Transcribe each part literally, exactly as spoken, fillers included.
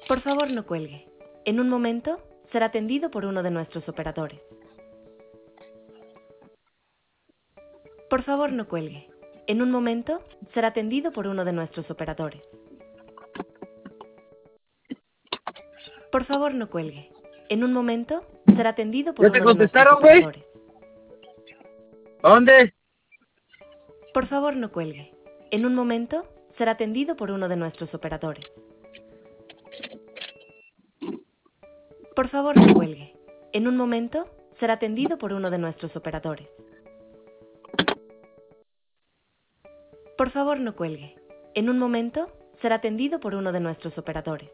Por favor, no cuelgue. En un momento, será atendido por uno de nuestros operadores. Por favor, no cuelgue. En un momento, será atendido por uno de nuestros operadores. Por favor, no cuelgue. En un momento, será atendido por ¿Ya te uno de nuestros contestaron, güey? operadores. ¿Dónde? Por favor, no cuelgue. En un momento, será atendido por uno de nuestros operadores. Por favor, no cuelgue. En un momento, será atendido por uno de nuestros operadores. Por favor, no cuelgue. En un momento, será atendido por uno de nuestros operadores.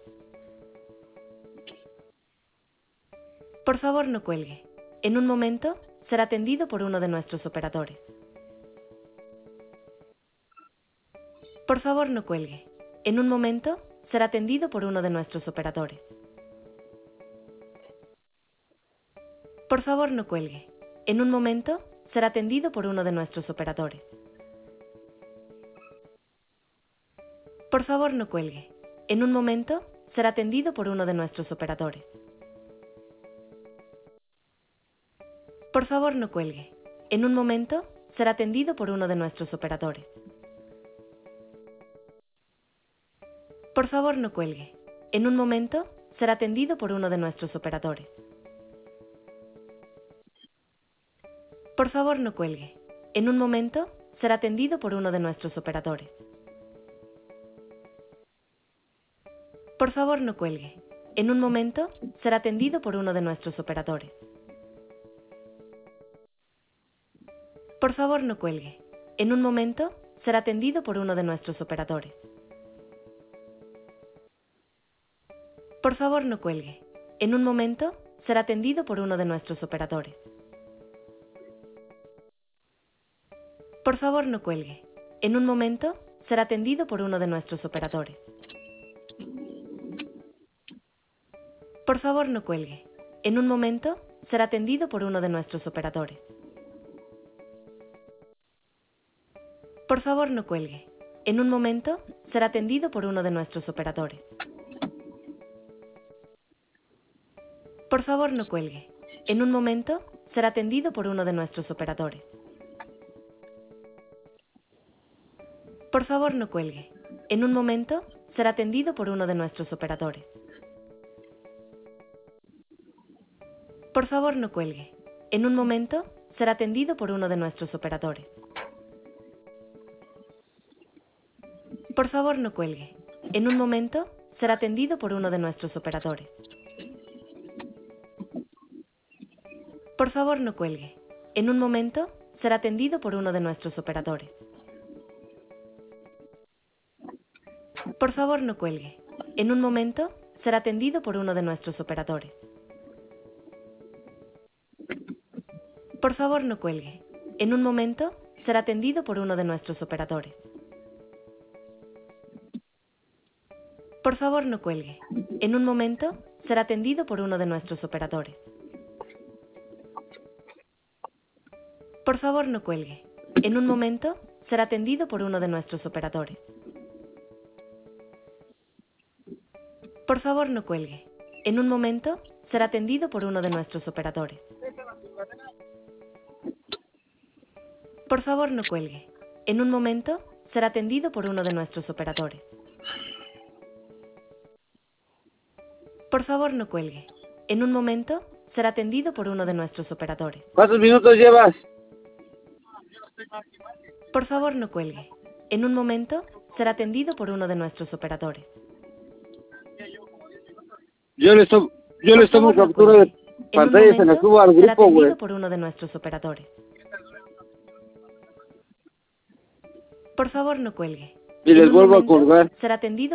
Por favor, no cuelgue. En un momento, será atendido por uno de nuestros operadores. Por favor, no cuelgue. En un momento, será atendido por uno de nuestros operadores. Por favor, no cuelgue. En un momento, será atendido por uno de nuestros operadores. Por favor, no cuelgue. En un momento, será atendido por uno de nuestros operadores. Por favor, no cuelgue. En un momento, será atendido por uno de nuestros operadores. Por favor, no cuelgue. En un momento, será atendido por uno de nuestros operadores. Por favor, no cuelgue. En un momento, será atendido por uno de nuestros operadores. Por favor, no cuelgue. En un momento, será atendido por uno de nuestros operadores. Por favor, no cuelgue. En un momento, será atendido por uno de nuestros operadores. Por favor, no cuelgue. En un momento, será atendido por uno de nuestros operadores. Por favor, no cuelgue. En un momento, será atendido por uno de nuestros operadores. Por favor, no cuelgue. En un momento, será atendido por uno de nuestros operadores. Por favor, no cuelgue. En un momento, será atendido por uno de nuestros operadores. Por favor, no cuelgue. En un momento, será atendido por uno de nuestros operadores. Por favor, no cuelgue. En un momento, será atendido por uno de nuestros operadores. Por favor, no cuelgue. En un momento, será atendido por uno de nuestros operadores. Por favor, no cuelgue. En un momento, será atendido por uno de nuestros operadores. Por favor, no cuelgue. En un momento, será atendido por uno de nuestros operadores. Por favor, no cuelgue. En un momento, será atendido por uno de nuestros operadores. Por favor, no cuelgue. En un momento, será atendido por uno de nuestros operadores. Por favor, no cuelgue. En un momento, será atendido por uno de nuestros operadores. Por favor, no cuelgue. En un momento, será atendido por uno de nuestros operadores. Por favor, no cuelgue. En un momento, será atendido por uno de nuestros operadores. Por favor, no cuelgue. En un momento, será atendido por uno de nuestros operadores. Por favor, no cuelgue. En un momento, será atendido por uno de nuestros operadores. ¿Cuántos minutos llevas? Por favor, no cuelgue. En un momento, será atendido por uno de nuestros operadores. Yo les tomo, yo Por les tomo favor, no captura de cuelgue. En un pantalla y se la momento, subo al será grupo, güey. atendido por uno de nuestros operadores. Por favor, no cuelgue. Y En les un vuelvo a momento, colgar. será atendido